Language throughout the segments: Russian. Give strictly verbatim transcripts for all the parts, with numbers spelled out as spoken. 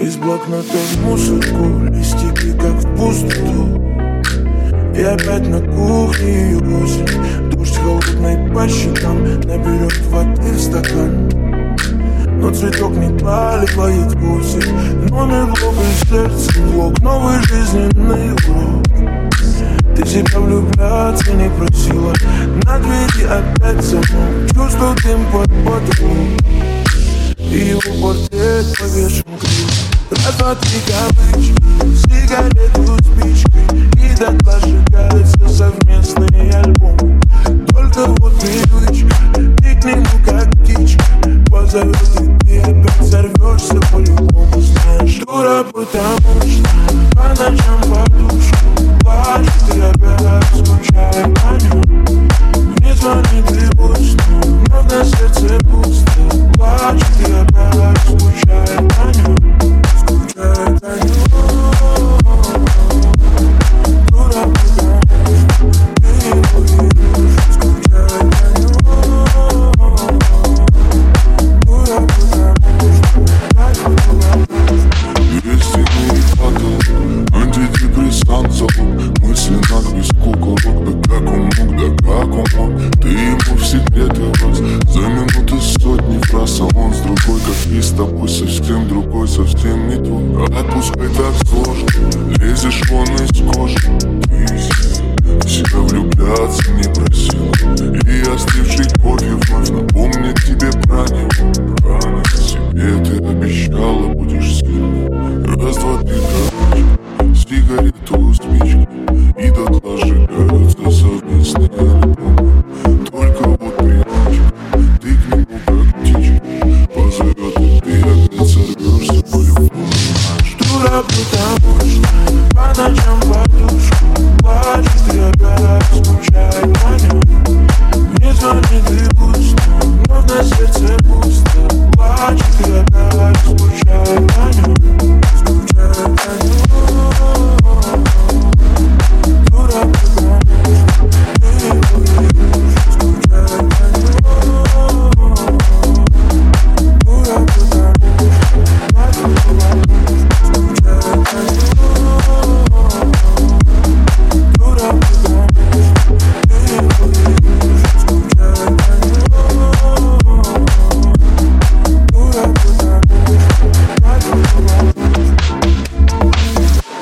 Из блокнота в мусорку, листики как в пустоту. И опять на кухне и осень. Дождь холодный по щекам, наберет воды в стакан. Но цветок не поливает вовсе. Номер блока и сердце блок, новый жизненный урок. Ты себя влюбляться не просила, на двери опять замок. Чувствую дым под потолком, и его портрет повешен криво. Раз, два, три кавычки, сигарету спичкой, и дотла сжигается совместный альбом. Только вот привычка, ты к нему как птичка, позовет, и ты опять сорвешься по-любому. Знаешь, дура, потому что по ночам подушку плачет, и опять скучает по нем. Не звони, ты пусть, но на сердце пусто. Плачет, и опять скучает по нем. Скучает по нем. Дура, потому что ты его видишь. Скучает по нем. Дура, потому что так было. Истинный фото, антидепрессант залог. Мысли надпись куколок, да как он мог, да как он мог. Ты ему в секреты раз, за минуты сотни фраз. А он с другой, как и с тобой, совсем другой, совсем не твой. Отпускай так сложно, лезешь вон из кожи. Ты себя влюбляться не просил, и остывший кофе вновь напомнит тебе про него. Рано себе ты обещала, будешь сильной. Раз, два, три, короче, сигарету спичкой, и дотла сжигаются совместные альбомы. Только вот привычка, ты к нему как птичка, позовет, и ты опять сорвешься по-любому. Дура, потому что по ночам подушку плачет, и опять скучает по нем. Не звони, ты пусть, но на сердце пусто. Плачет, и опять скучает по нем. Скучает по нем. Дура, потому что ты его видишь. Скучает по нем. Дура, потому что так было. Скучает по нем. Дура, потому что ты его видишь. Скучает по нем. Дура, потому что так было.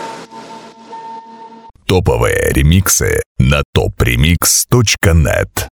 Топовые ремиксы на топ ремикс точка нет.